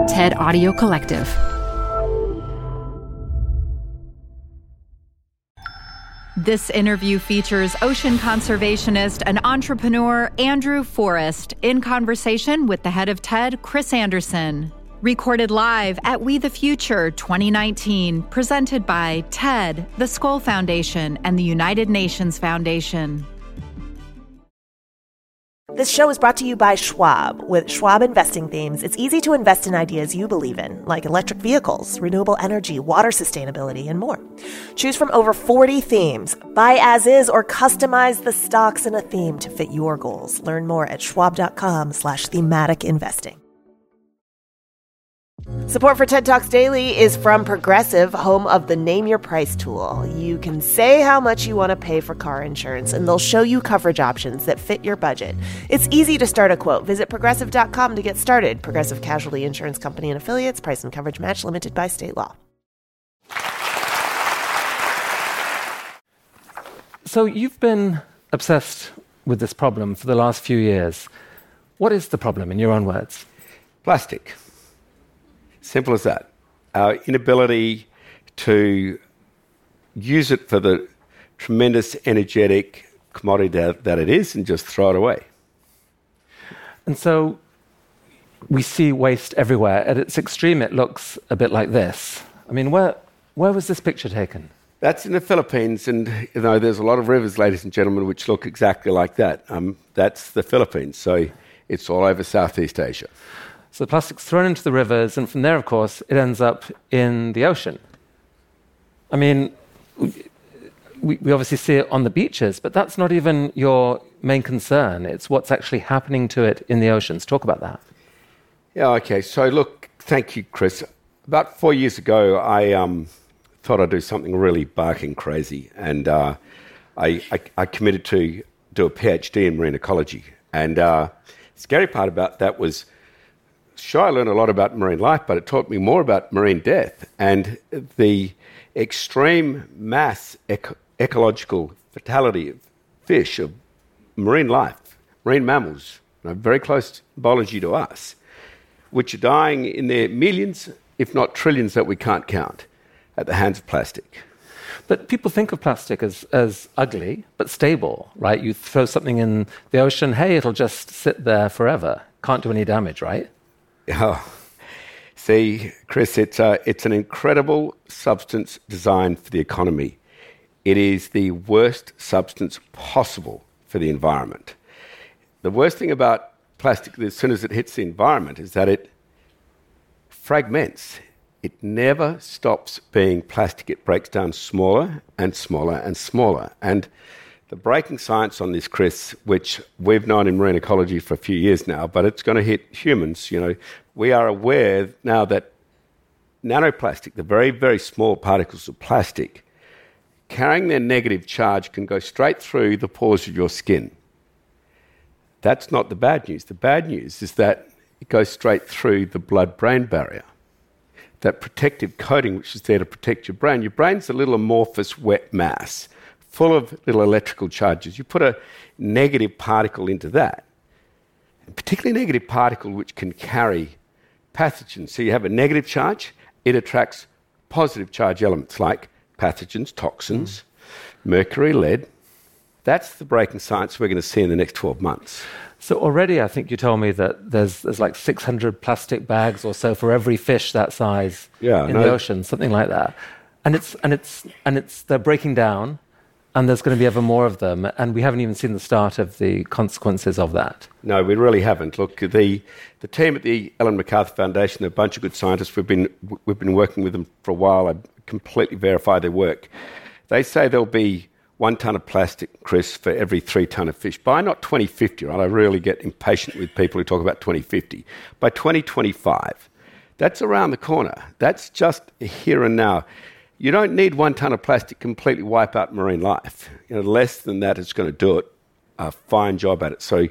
TED Audio Collective. This interview features ocean conservationist and entrepreneur Andrew Forrest in conversation with the head of TED, Chris Anderson. Recorded live at We the Future 2019, presented by TED, the Skoll Foundation, and the United Nations Foundation. This show is brought to you by Schwab. With Schwab investing themes, it's easy to invest in ideas you believe in, like electric vehicles, renewable energy, water sustainability, and more. Choose from over 40 themes. Buy as is or customize the stocks in a theme to fit your goals. Learn more at schwab.com/thematic investing. Support for TED Talks Daily is from Progressive, home of the Name Your Price tool. You can say how much you want to pay for car insurance, and they'll show you coverage options that fit your budget. It's easy to start a quote. Visit Progressive.com to get started. Progressive Casualty Insurance Company and Affiliates. Price and coverage match limited by state law. So you've been obsessed with this problem for the last few years. What is the problem, in your own words? Plastic. Simple as that. Our inability to use it for the tremendous energetic commodity that it is and just throw it away. And so we see waste everywhere. At its extreme, it looks a bit like this. I mean, where was this picture taken? That's in the Philippines, and you know, there's a lot of rivers, ladies and gentlemen, which look exactly like that. That's the Philippines, so it's all over Southeast Asia. So the plastic's thrown into the rivers, and from there, of course, it ends up in the ocean. I mean, we obviously see it on the beaches, but that's not even your main concern. It's what's actually happening to it in the oceans. Talk about that. Yeah, okay. So look, thank you, Chris. About 4 years ago, I thought I'd do something really barking crazy, and I committed to do a PhD in marine ecology. And the scary part about that was, sure, I learned a lot about marine life, but it taught me more about marine death and the extreme mass ecological fatality of fish, of marine life, marine mammals, very close biology to us, which are dying in their millions, if not trillions, that we can't count at the hands of plastic. But people think of plastic as ugly, but stable, right? You throw something in the ocean, hey, it'll just sit there forever. Can't do any damage, right? Oh, see, Chris, it's an incredible substance designed for the economy. It is the worst substance possible for the environment. The worst thing about plastic, as soon as it hits the environment, is that it fragments. It never stops being plastic. It breaks down smaller and smaller and smaller. And the breaking science on this, Chris, which we've known in marine ecology for a few years now, but it's going to hit humans. You know, we are aware now that nanoplastic, the very, very small particles of plastic, carrying their negative charge can go straight through the pores of your skin. That's not the bad news. The bad news is that it goes straight through the blood-brain barrier. That protective coating which is there to protect your brain. Your brain's a little amorphous wet mass, full of little electrical charges. You put a negative particle into that, a particularly negative particle which can carry pathogens. So you have a negative charge, it attracts positive charge elements like pathogens, toxins, mercury, lead. That's the breaking science we're going to see in the next 12 months. So already I think you told me that there's like 600 plastic bags or so for every fish that size in the ocean, something like that. And they're breaking down, and there's going to be ever more of them, and we haven't even seen the start of the consequences of that. No, we really haven't. Look, the team at the Ellen MacArthur Foundation, they're a bunch of good scientists. We've been working with them for a while. I completely verify their work. They say there'll be 1 ton of plastic, Chris, for every 3 ton of fish. By not 2050, right? I really get impatient with people who talk about 2050. By 2025, that's around the corner. That's just here and now. You don't need 1 ton of plastic to completely wipe out marine life. You know, less than that is going to do it. A fine job at it. So,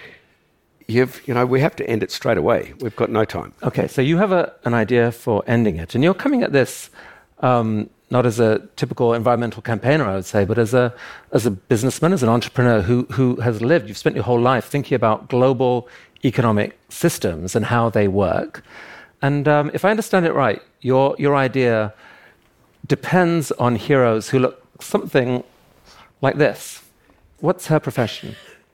we have to end it straight away. We've got no time. Okay, so you have an idea for ending it, and you're coming at this not as a typical environmental campaigner, I would say, but as a businessman, as an entrepreneur who has lived. You've spent your whole life thinking about global economic systems and how they work. And if I understand it right, your idea depends on heroes who look something like this. What's her profession?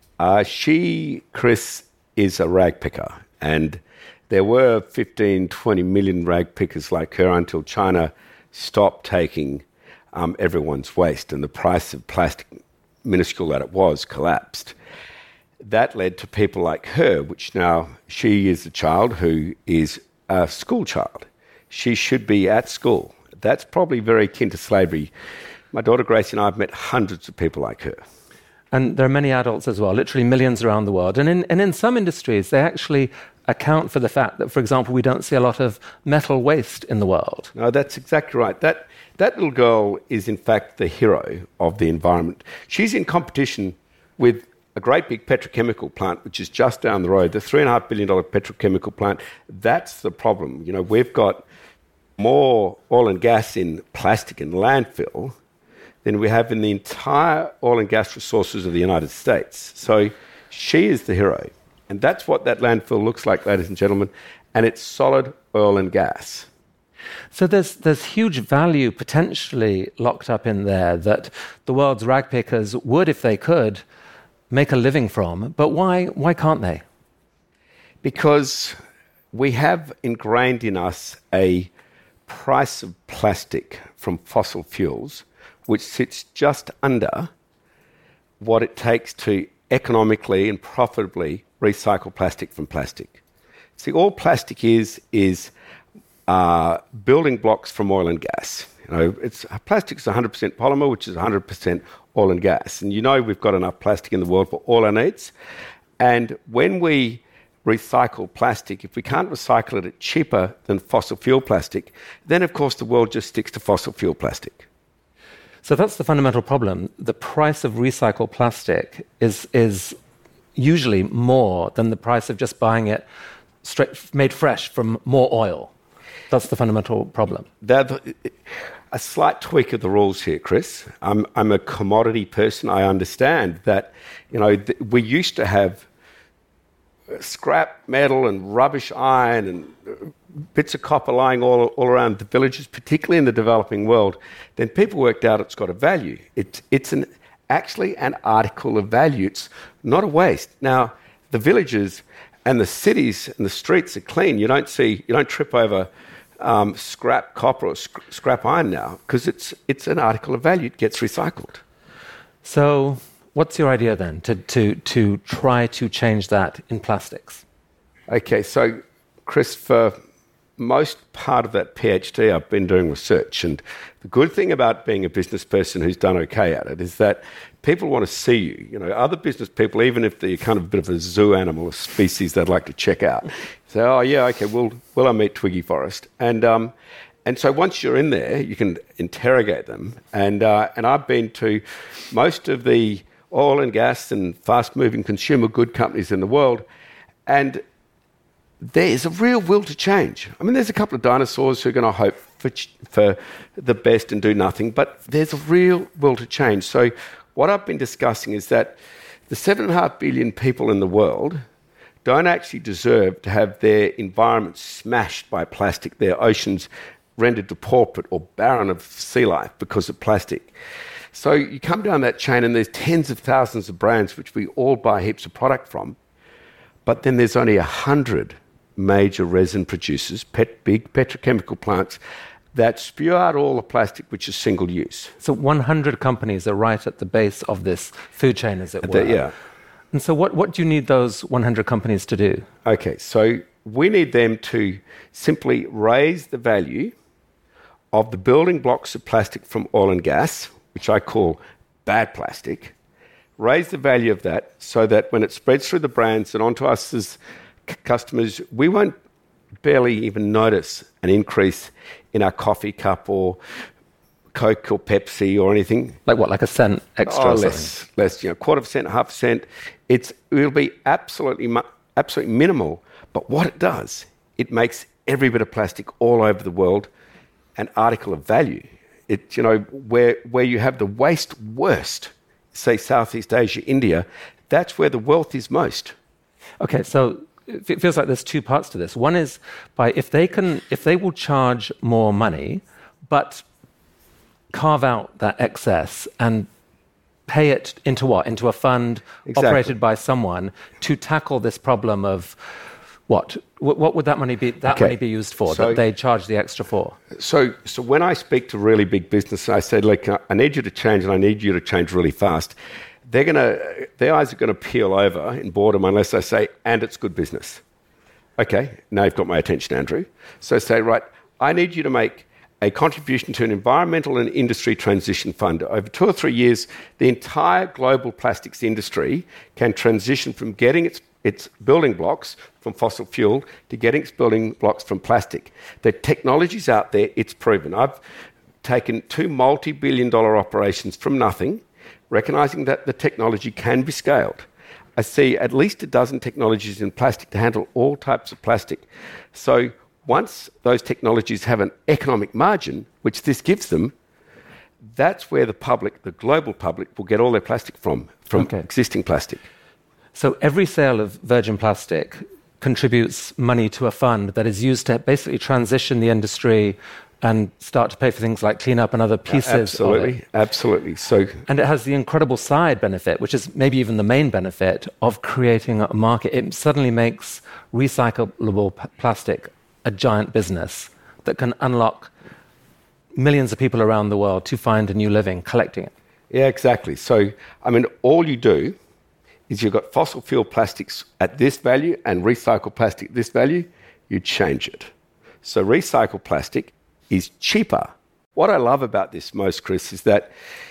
Chris, is a rag picker. And there were 15, 20 million rag pickers like her until China stopped taking everyone's waste, and the price of plastic, minuscule that it was, collapsed. That led to people like her, which now she is a child who is a school child. She should be at school. That's probably very akin to slavery. My daughter Gracie and I have met hundreds of people like her. And there are many adults as well, literally millions around the world. And in some industries, they actually account for the fact that, for example, we don't see a lot of metal waste in the world. No, that's exactly right. That little girl is, in fact, the hero of the environment. She's in competition with a great big petrochemical plant, which is just down the road, the $3.5 billion petrochemical plant. That's the problem. You know, we've got more oil and gas in plastic and landfill than we have in the entire oil and gas resources of the United States. So she is the hero. And that's what that landfill looks like, ladies and gentlemen. And it's solid oil and gas. So there's huge value potentially locked up in there that the world's rag pickers would, if they could, make a living from. But why can't they? Because we have ingrained in us a price of plastic from fossil fuels which sits just under what it takes to economically and profitably recycle plastic from plastic. See, all plastic is building blocks from oil and gas. You know, plastic is 100% polymer, which is 100% oil and gas. And you know we've got enough plastic in the world for all our needs. And when we recycle plastic, if we can't recycle it at cheaper than fossil fuel plastic, then of course the world just sticks to fossil fuel plastic. So that's the fundamental problem. The price of recycled plastic is usually more than the price of just buying it made fresh from more oil. That's the fundamental problem. A slight tweak of the rules here, Chris. I'm a commodity person. I understand that, you know, we used to have scrap metal and rubbish iron and bits of copper lying all around the villages, particularly in the developing world. Then people worked out it's got a value. It's actually an article of value. It's not a waste. Now, the villages and the cities and the streets are clean. You don't trip over scrap copper or scrap iron now because it's an article of value. It gets recycled. So what's your idea then to try to change that in plastics? Okay, so Chris, for most part of that PhD, I've been doing research. And the good thing about being a business person who's done okay at it is that people want to see you. You know, other business people, even if they're kind of a bit of a zoo animal, a species they'd like to check out, say, oh, yeah, okay, will I meet Twiggy Forrest? And so once you're in there, you can interrogate them. And I've been to most of the oil and gas and fast-moving consumer good companies in the world, and there's a real will to change. I mean, there's a couple of dinosaurs who are going to hope for the best and do nothing, but there's a real will to change. So what I've been discussing is that the 7.5 billion people in the world don't actually deserve to have their environment smashed by plastic, their oceans rendered depauperate or barren of sea life because of plastic. So you come down that chain and there's tens of thousands of brands which we all buy heaps of product from, but then there's only 100 major resin producers, big petrochemical plants, that spew out all the plastic which is single use. So 100 companies are right at the base of this food chain, as it were. Yeah. And so what do you need those 100 companies to do? Okay, so we need them to simply raise the value of the building blocks of plastic from oil and gas, which I call bad plastic, raise the value of that so that when it spreads through the brands and onto us as customers, we won't barely even notice an increase in our coffee cup or Coke or Pepsi or anything. Like what, like a cent extra? Oh, less, you know, quarter of a cent, half a cent. It'll be absolutely minimal. But what it does, it makes every bit of plastic all over the world an article of value. It, you know, where you have the waste worst, say Southeast Asia, India, that's where the wealth is most. Okay, so it feels like there's two parts to this. One is if they will charge more money, but carve out that excess and pay it into what? Into a fund operated by someone to tackle this problem of what? What would that money be? Money be used for? That they charge the extra for? So when I speak to really big business, I say, like, I need you to change, and I need you to change really fast. Their eyes are going to peel over in boredom unless I say, and it's good business. Okay, now you've got my attention, Andrew. So say, right, I need you to make a contribution to an environmental and industry transition fund. Over 2 or 3 years, the entire global plastics industry can transition from getting its building blocks from fossil fuel to getting its building blocks from plastic. The technology's out there, it's proven. I've taken 2 multi-billion-dollar operations from nothing, recognising that the technology can be scaled. I see at least a dozen technologies in plastic to handle all types of plastic. So once those technologies have an economic margin, which this gives them, that's where the public, the global public, will get all their plastic from existing plastic. So every sale of virgin plastic contributes money to a fund that is used to basically transition the industry and start to pay for things like cleanup and other pieces of it. Absolutely. And it has the incredible side benefit, which is maybe even the main benefit, of creating a market. It suddenly makes recyclable plastic a giant business that can unlock millions of people around the world to find a new living collecting it. Yeah, exactly. So, I mean, all you do is you've got fossil fuel plastics at this value and recycled plastic at this value, you change it. So recycled plastic is cheaper. What I love about this most, Chris, is that,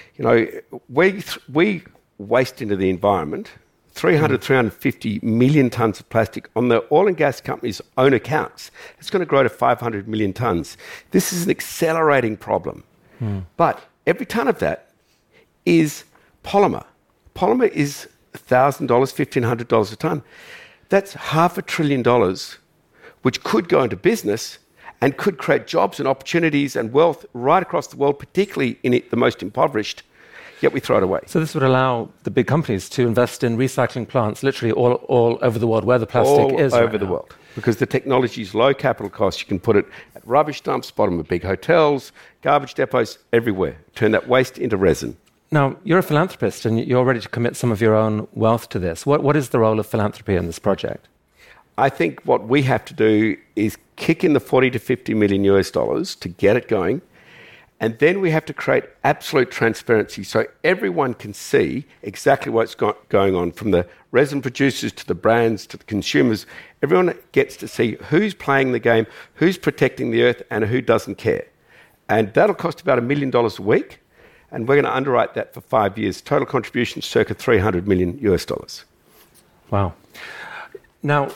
we waste into the environment 350 million tonnes of plastic on the oil and gas companies' own accounts. It's going to grow to 500 million tonnes. This is an accelerating problem. But every tonne of that is polymer. Polymer is $1,000, $1,500 a tonne. That's $500 billion, which could go into business and could create jobs and opportunities and wealth right across the world, particularly in the most impoverished, yet we throw it away. So this would allow the big companies to invest in recycling plants literally all over the world where the plastic is all over the world. Because the technology is low capital cost. You can put it at rubbish dumps, bottom of big hotels, garbage depots, everywhere. Turn that waste into resin. Now, you're a philanthropist and you're ready to commit some of your own wealth to this. What is the role of philanthropy in this project? I think what we have to do is kick in the 40 to 50 million US dollars to get it going. And then we have to create absolute transparency so everyone can see exactly what's going on, from the resin producers to the brands to the consumers. Everyone gets to see who's playing the game, who's protecting the earth, and who doesn't care. And that'll cost about $1 million a week. And we're going to underwrite that for 5 years. Total contribution, circa 300 million US dollars. Wow. Now,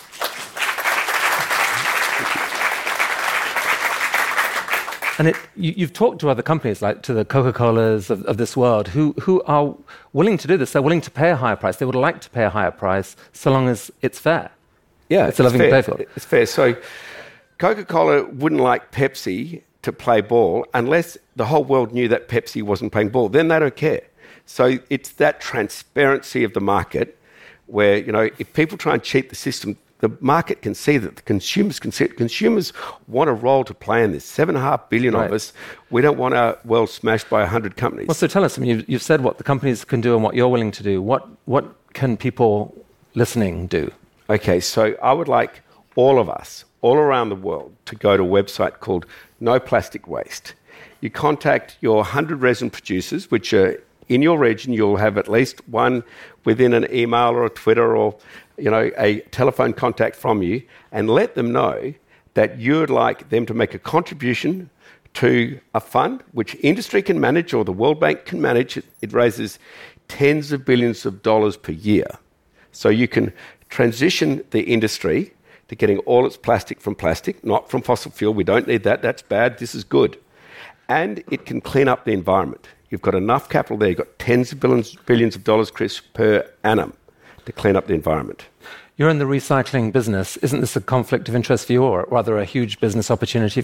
and you've talked to other companies, like to the Coca-Colas of this world, who are willing to do this. They're willing to pay a higher price. They would like to pay a higher price so long as it's fair. Yeah, it's a living fair. Pay for. It's fair. So Coca-Cola wouldn't like Pepsi to play ball unless the whole world knew that Pepsi wasn't playing ball. Then they don't care. So it's that transparency of the market where, if people try and cheat the system, the market can see that, the consumers can see it. Consumers want a role to play in this. 7.5 billion of us, we don't want our world smashed by 100 companies. Well, so tell us, you've said what the companies can do and what you're willing to do. What can people listening do? Okay, so I would like all of us, all around the world, to go to a website called No Plastic Waste. You contact your 100 resin producers, which are in your region. You'll have at least one within an email or a Twitter or a telephone contact from you, and let them know that you would like them to make a contribution to a fund which industry can manage or the World Bank can manage. It raises tens of billions of dollars per year. So you can transition the industry to getting all its plastic from plastic, not from fossil fuel. We don't need that. That's bad. This is good. And it can clean up the environment. You've got enough capital there. You've got tens of billions of dollars, Chris, per annum to clean up the environment. You're in the recycling business. Isn't this a conflict of interest for you, or rather a huge business opportunity for you?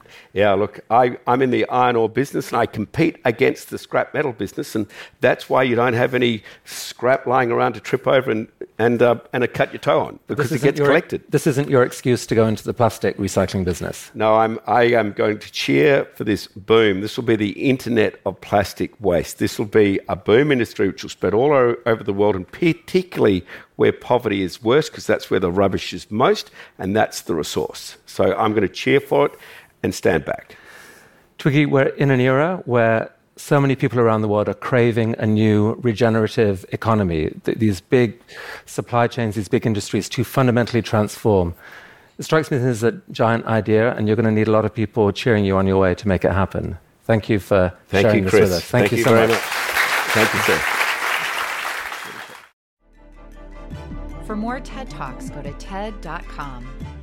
Yeah, look, I'm in the iron ore business and I compete against the scrap metal business, and that's why you don't have any scrap lying around to trip over and cut your toe on, because it gets collected. This isn't your excuse to go into the plastic recycling business. No, I am going to cheer for this boom. This will be the internet of plastic waste. This will be a boom industry which will spread all over the world, and particularly where poverty is worst, because that's where the rubbish is most, and that's the resource. So I'm going to cheer for it and stand back. Twiggy, we're in an era where so many people around the world are craving a new regenerative economy, these big supply chains, these big industries to fundamentally transform. It strikes me as a giant idea, and you're going to need a lot of people cheering you on your way to make it happen. Thank you for sharing this with us. Thank you so much. Thank you, sir. For more TED Talks, go to TED.com.